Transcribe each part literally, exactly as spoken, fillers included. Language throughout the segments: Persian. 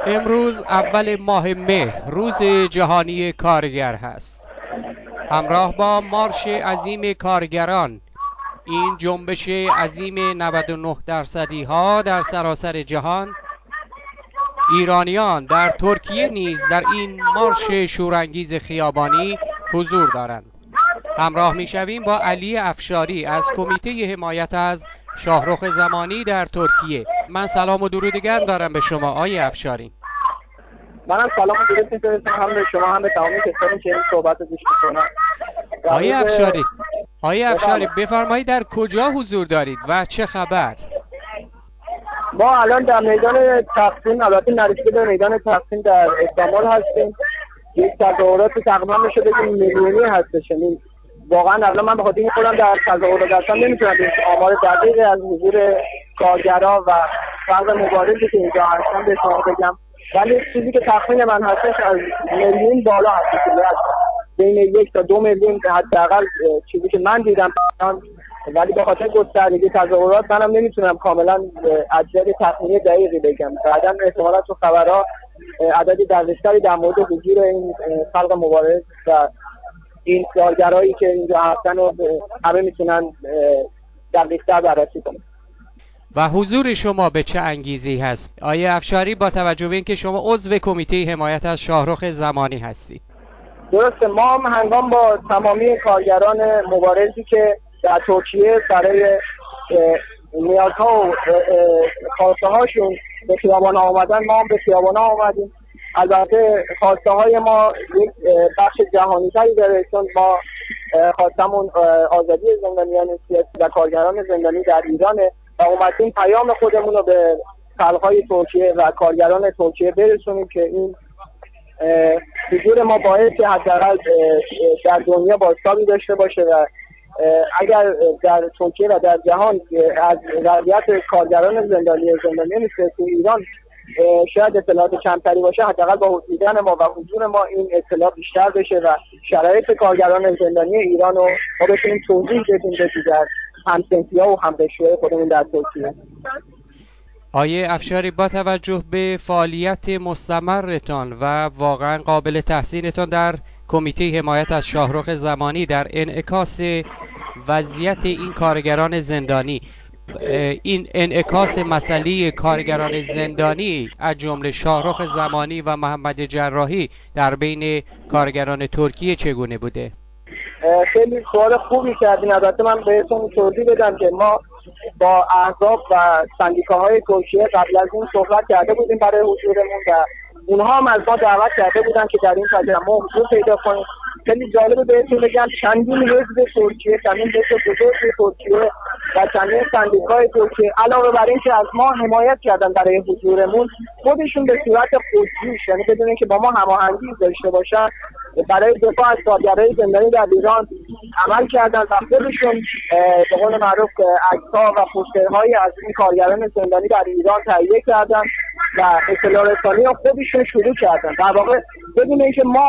امروز اول ماه مهر، روز جهانی کارگر هست. همراه با مارش عظیم کارگران، این جنبش عظیم نود و نه درصدی ها در سراسر جهان، ایرانیان در ترکیه نیز در این مارش شورانگیز خیابانی حضور دارند. همراه میشویم با علی افشاری از کمیته حمایت از شاهرخ زمانی در ترکیه. من سلام و درود گرم دارم به شما آقای افشاری. منم سلام و درود می‌فرستم هم به شما هم به تمام کسانی که این صحبت رو گوش می‌کنن. آقای افشاری آقای افشاری بفرمایید در کجا حضور دارید و چه خبر؟ ما الان در میدان تقسیم، البته نرسیده به میدان تقسیم در استانبول هستیم. یک تظاهرات تقریبا میشه بگیم میلیونی هستش. یعنی واقعا الان من به خاطر این خودم در تظاهرات هستم نمیتونم آمار دقیقی از حضور کارگران و فرد مبارزی که اینجا هستن به شما بگم، ولی چیزی که تخمین من هستش از میلیون بالا هستش. بین یک تا دو میلیون حداقل چیزی که من دیدم، ولی به خاطر گستردگی تظاهرات منم نمیتونم کاملا عدد تخمینی دقیقی بگم. بعداً احتمالاً تو خبرها عددی دقیق‌تری در مورد حضور این خلق مبارز و این کارگرایی که اینجا هستن و همه میتونن دقیق‌تر بررسی کنن. و حضور شما به چه انگیزی هست آقای افشاری، با توجه به اینکه شما عضو کمیته حمایت از شاهرخ زمانی هستید؟ درسته، ما هم هنگام با تمامی کارگران مبارزی که در ترکیه برای نیازها و خواسته هاشون به خیابان آمدن، ما هم به خیابان آمدیم. البته خواسته های ما یک بخش جهانی تری داره، چون ما خواستمون آزادی زندانیان سیاسی و کارگران زندانی در ایرانه و اومدیم پیام خودمون رو به خلق‌های ترکیه و کارگران ترکیه برسونیم که این حضور ما باعث که حداقل در دنیا بازتابی داشته باشه و اگر در ترکیه و در جهان از وضعیت کارگران زندانی زندانیان سیاسی ایران شاید اطلاعات کمتری باشه، حداقل با دیدن ما و حضور ما این اطلاع بیشتر بشه و شرایط کارگران زندانی ایران رو ما بتونیم توضیح بدیم به دیگر همسنفی‌ها و همقشرهای خودمون در ترکیه. آیه افشاری، با توجه به فعالیت مستمرتان و واقعا قابل تحسینتان در کمیته حمایت از شاهرخ زمانی در انعکاس وضعیت این کارگران زندانی، این انعکاس مسئله کارگران زندانی از جمله شاهرخ زمانی و محمد جراحی در بین کارگران ترکیه چگونه بوده؟ خیلی سوال خوبی کردین. البته من بهتون توضیح بدم که ما با احزاب و سندیکاهای ترکیه قبل از این صحبت کرده بودیم برای حضورمون و اونها هم از ما دعوت کرده بودن که در این تجمع حضور پیدا کنیم. خیلی جالبه بهتون بگم چندین حزب ترکیه، چندین حزب بزرگ ترکیه و چندین سندیکای ترکیه علاوه بر این که از ما حمایت کردن برای حضورمون، خودشون به صورت خودجوش، یعنی بدون اینکه با ما هماهنگی داشته باشن، برای دفاع از کارگرای زندانی در ایران عمل کردن و خودشون به قول معروف عکس‌ها و پوسترهایی از این کارگران زندانی در ایران تهیه کردن و اطلاع رسانی رو خودشون شروع کردن. در واقع بدون اینکه ما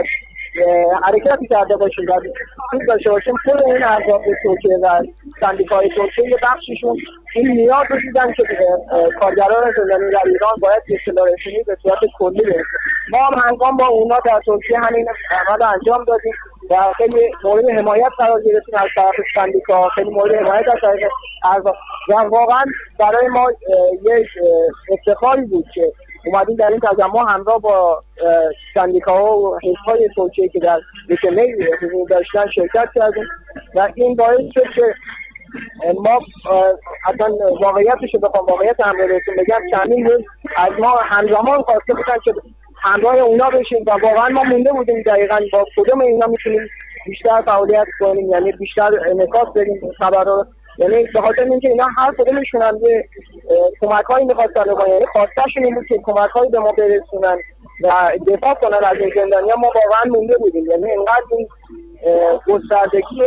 حرکتی کرده باشیم و چیز داشته باشیم، خود این احزاب ترکیه و سندیکای ترکیه یه بخششون این نیاز رو دیدن که کارگران زندانی در ایران باید اطلاع رسانی به صورت کلی برسه. ما هم هنگام با اونا در ترکیه همین عمل انجام دادیم و خیلی مورد حمایت قرار گرفتیم از طرف سندیکا، خیلی مورد حمایت از طرف احزاب و واقعا برای ما یک افتخاری بود که اومدیم در این تجمع همراه با سندیکاها و حزب‌های ترکیه که در رکنه حضور داشتن شرکت کردیم و این باعث شد که ما اصلا واقعیتش رو بخوام واقعیت همراه بهتون بگم، چندین روز از ما همزمان خواسته بودن که همراه اونا بشیم و واقعا ما مونده بودیم دقیقاً با کدوم اینا میتونیم بیشتر فعالیت کنیم، یعنی بیشتر انعکاس بدیم خبر رو. یعنی به خاطر اینکه اینا هر کدومشون هم یه کمک‌هایی می‌خواستن و یعنی خواستشون این بود که کمک‌هایی به ما برسونن و دفاع کنن از این زندانی‌ها. ما واقعا مونده بودیم، یعنی اینقدر این گستردگی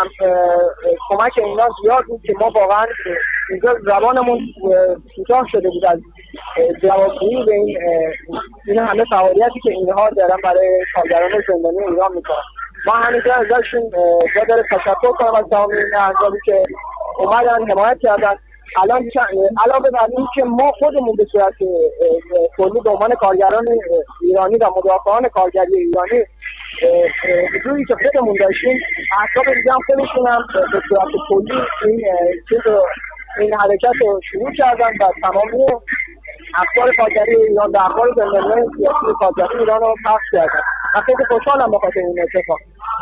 کمک اینا زیاد بود که ما واقعا اینجا زبانمون کوتاه شده بود از جوابگویی به این این همه فعالیتی که اینها دارن برای کارگران زندانی ایران میکنن. ما همینجا ازشون جا داره تشکر کنم از تمام این احزابی که اومدن حمایت کردن الان علاوه بر این که ما خودمون به صورت کلی به عنوان کارگران ایرانی و مدافعان کارگری ایرانی حضوری که خودمون داشتیم، احزاب دیگه هم خودشون هم به صورت کلی این چیز این حرکت رو شروع کردن و تمامی افکار کارگری ایران و افکار زندانیان سیاسی کارگری ایران رو پخش کردن. من خیلی خوشحالم بخاطر این اتفاق.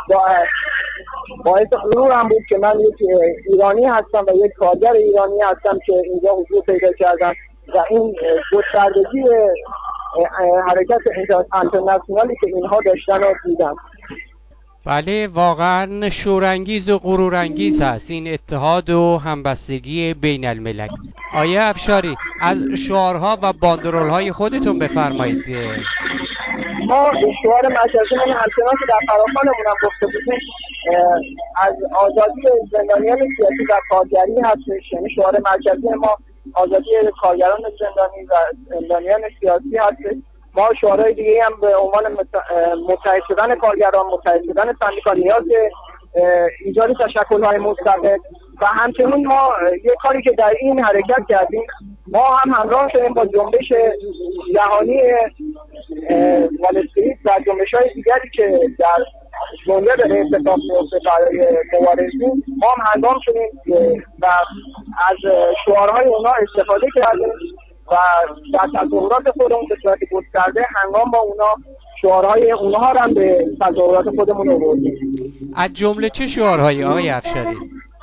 باعث غرورم بود که من یک ایرانی هستم و یک کارگر ایرانی هستم که اینجا حضور پیدا کردم و این گستردگی حرکت اینترنشنالی که اینها داشتن رو دیدم. بله، واقعا شورانگیز و غرورانگیز هست این اتحاد و همبستگی بین الملل. آیه افشاری، از شعارها و باندرولهای خودتون بفرمایید. ما شعار مرکزیمون همچنان که در فراخوانمون هم گفته بودیم از آزادی زندانیان سیاسی و کارگری هستش. یعنی شعار مرکزی ما آزادی کارگران زندانی و زندانیان سیاسی هستش. ما شعارهای دیگه هم به عنوان متحد شدن کارگران، متحد شدن سندیکا، نیاز ایجاد تشکل‌های مستقل و همچنین ما یک کاری که در این حرکت کردیم، ما هم همراه شدیم با جنبش جهانی وال استریت و جنبش‌های دیگری که در دنیا داره اتفاق میفته برای مبارزین. ما هم همراه شدیم و از شعارهای اونا استفاده کردیم و در تظاهرات خودمون به صورت گسترده هنگام با اونا شعارهای اونها رو هم به تظاهرات خودمون آوردیم. از جمله چه شعارهایی آقای افشاری؟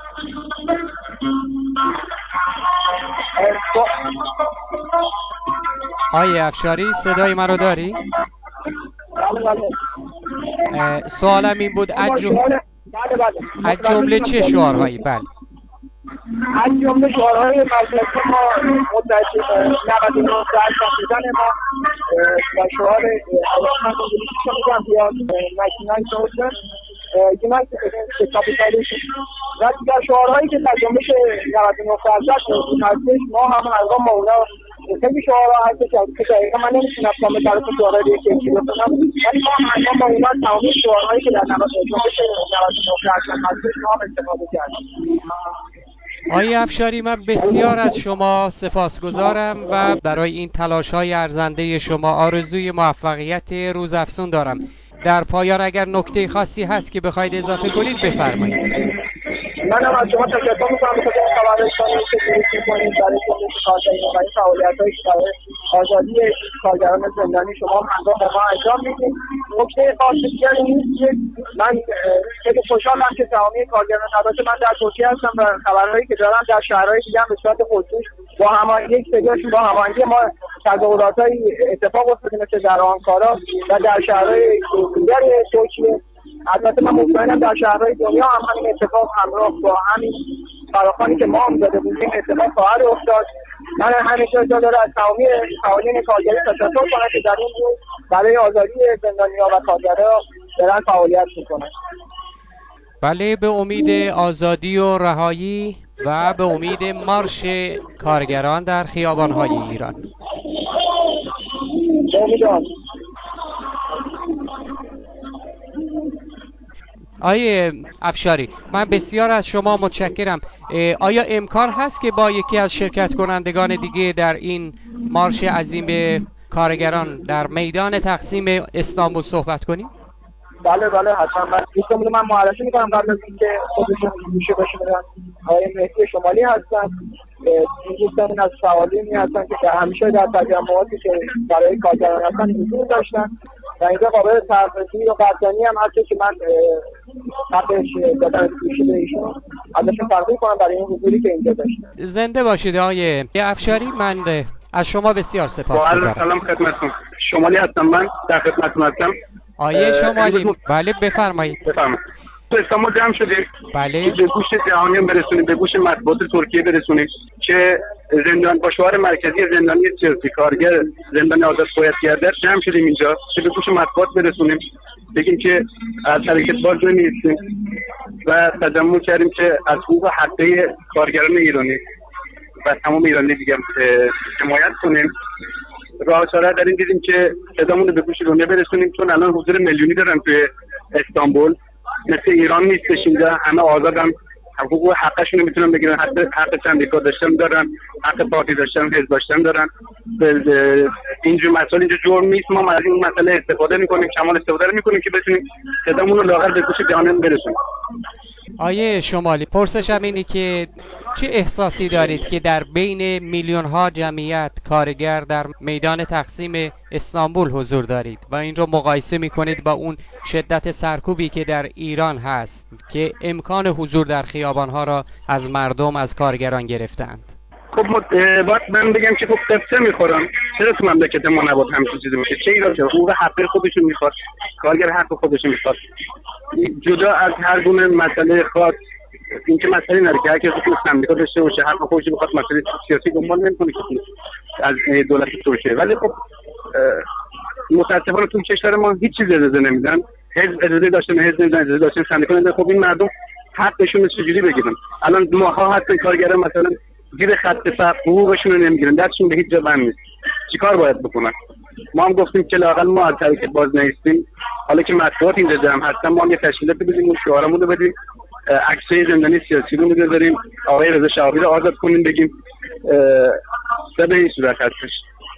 آقای افشاری صدای من رو داری؟ سوالم این بود از جمله از جمله چه شعارهایی؟ بله، از جمله شعارهای مرکزی ما متحد نود و نه درصد شدن ما و شعار من انگلیسی که میگم بیاد نشنال سوشن یونایتد اگینست کاپیتالیسم و دیگر شعارهایی که در جنبش نود و نه درصد موجود هستش. ما هم هنگام با اونا خیلی شعارها هستش که دقیقا من نمیتونم کامل طرف شعارهای رو یکی یکی بکنم، ولی ما هنگام با اونا تمامی شعارهایی که در جنبش نود و نه درصد هستش ما هم استفاده کردیم. آقای افشاری، من بسیار از شما سپاسگزارم و برای این تلاش‌های ارزنده شما آرزوی موفقیت روزافزون دارم. در پایان اگر نکته خاصی هست که بخواید اضافه کنید بفرمایید. منم از شما تشکر می‌کنم به خاطر خبررسانی که درست می‌کنید برای جنبش کارگری و این فعالیت‌هایی که برای آزادی کارگران زندانی شما همراه با ما انجام میدید. نکته خاصی دیگری نیست که من خیلی خوشحالم که تمامی کارگران، البته من در ترکیه هستم و خبرهایی که دارم در شهرهای دیگه هم به صورت خصوصی با هماهنگی یک سریاشون با هماهنگی ما تظاهرات‌های اتفاق افتاده مثل در آنکارا و در شهرهای دیگر ترکیه. البته من مطمئنم در شهرهای دنیا هم همین اتفاق همراه با همین فراخوانی که ما هم داده بودیم اتفاق خواهد افتاد. من همیشه جا داره از تمامی فعالین کارگری تشکر کنم که در این روز برای آزادی زندانیان و کارگران دارن فعالیت میکنن. بله، به امید آزادی و رهایی و به امید مارش کارگران در خیابان‌های ایران. به امید آن. آیه افشاری، من بسیار از شما متشکرم. آیا امکان هست که با یکی از شرکت کنندگان دیگه در این مارش عظیم کارگران در میدان تقسیم استانبول صحبت کنیم؟ بله بله حتما. من دوستان من معرفی میکنم قبل از اینکه خودشون گوشه بشنون. آقای مهدی شمالی هستن. این دوستان از فعالینی هستن که در همیشه در تجمعاتی که برای کارگران هستن حضور داشتن و اینجا قابل تفصیلی و قدردانی هم هست که من قبلش دادن گوشه به ایشون ازشون تقدیر کنم برای این حضوری که اینجا داشتن. زنده باشید آقای افشاری. من از شما بسیار سپاسگزارم. سلام خدمتتون. شمالی هستم، من در خدمتتون هستم. آیه شمالی، بله بفرمایید. بفرمایید. تو استانبول جمع شدیم. بله. به گوش جهانیان برسونیم، به گوش مطبوعات ترکیه برسونیم که زندان با شعار مرکزی زندانی سیاسی کارگر زندان آزاد باید گردد جمع شدیم اینجا که به گوش مطبوعات برسونیم، بگیم که از حرکت باز نمی‌ایستیم و تجمع کردیم که از حقوق حقه کارگران ایرانی و تمام ایرانی دیگه حمایت کنیم. راه چاره در این دیدیم که صدامون رو به گوش دنیا برسونیم، چون الان حضور میلیونی دارن توی استانبول، مثل ایران نیستش اینجا، همه آزادن، حقوق حقشون میتونن بگیرن، حتی حق سندیکا داشتن دارن، حق پارتی داشتن، حزب داشتن دارن. اینجور مسائل اینجا جرم نیست. ما از این مسئله استفاده میکنیم، کمال استفاده میکنیم که بتونیم صدامون رو لااقل به گوش جهان برسونیم. آیه شمالی، پرسشم اینه که چه احساسی دارید که در بین میلیون ها جمعیت کارگر در میدان تقسیم استانبول حضور دارید و این رو مقایسه میکنید با اون شدت سرکوبی که در ایران هست که امکان حضور در خیابان ها را از مردم، از کارگران گرفتند؟ خب باید من بگم که خب قصه میخورم. چرا تو مملکت ما نباید همچین چیزی میشه؟ چه ایران؟ چرا حقوق حق خودشون میخواد، کارگر حق خودشون میخواد، جدا از هر گونه مسئله خاص. این که مسئله نره که هر کسی تو سندیکا داشته باشه، حق خودش بخواد، مسئله سیاسی دنبال نمیکنه که از دولت ترکیه. ولی خب متاسفانه تو کشور ما هیچ چیز اجازه نمیدن. حزب اجازه داشتن، حزب نمیدن، اجازه داشتن، سندیکا نمیدن. خب این مردم حقشون رو چجوری بگیرن؟ الان ماها حتی کارگران مثلا زیر خط فقر حقوقشون رو نمیگیرن، دستشون به هیچ جا بند نیست. چیکار باید بکنن؟ ما هم گفتیم که لااقل ما از حرکت باز نیستیم. حالا که مطبوعات اینجا جمع هستن، ما هم یه تشکیلات بدیم، شعارمون رو بدیم، عکسای زندانی سیاسی رو بذاریم، آقای رضا شهابی رو آزاد کنیم، بگیم سه به این صورت هستش.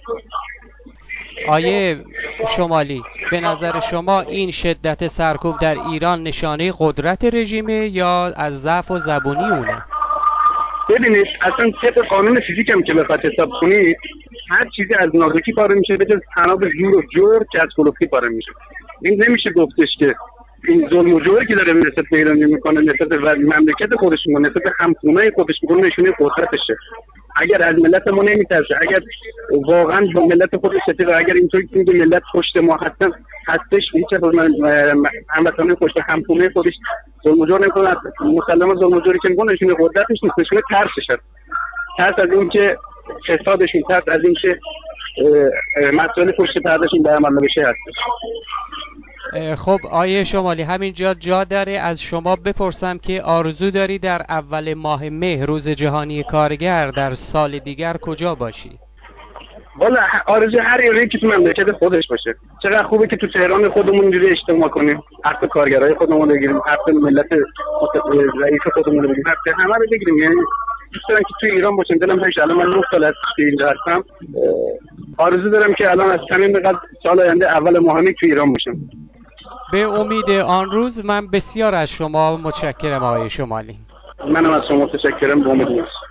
آیه شمالی، به نظر شما این شدت سرکوب در ایران نشانه قدرت رژیمه یا از ضعف و زبونی اونه؟ ببینید اصلا طبق قانون فیزیک هم که بخواد حساب کنید، هر چیزی از نازکی پاره میشه به جز تناب زور و جور که از کلوفتی پاره میشه. این نمیشه گفتش که این ظلم و جوری که داره نسبت به ایرانی میکنه، نسبت به مملکت خودش میکنه، نسبت به همخونه خودش میکنه، نشونه قدرتشه. اگر از ملت ما نمیترسه، اگر واقعا با ملت خودش شتیه، اگر اینطوری که میگه ملت پشت ما هستن هستش، هیچ هموطنان پشت همخونه خودش ظلم و جور نمیکنه. مسلما ظلم و جوری که میکنه نشونه قدرتش نیست، نشونه ترسشه. ترس از این که فسادشون، ترس از این که مسائل پشت پردهشون به عمل بشه هستش. خب آیه شمالی، همینجا جا داره از شما بپرسم که آرزو داری در اول ماه مه، روز جهانی کارگر، در سال دیگر کجا باشی؟ والا آرزو هر یاری که تو مملکت خودش باشه. چقدر خوبه که تو تهران خودمون اینجوری اجتماع کنیم، حق کارگرای خودمون رو بگیریم، حق ملت رئیس خودمون رو بگیریم، حق همه رو بگیریم. یعنی دوست دارم که تو ایران باشم. دلم هیچ الان من نه سال است که اینجا هستم. آرزو دارم که الان از همین به سال آینده اول ماه مه تو ایران باشم. به امید آن روز. من بسیار از شما متشکرم آقای شمالی. منم از شما متشکرم. به امید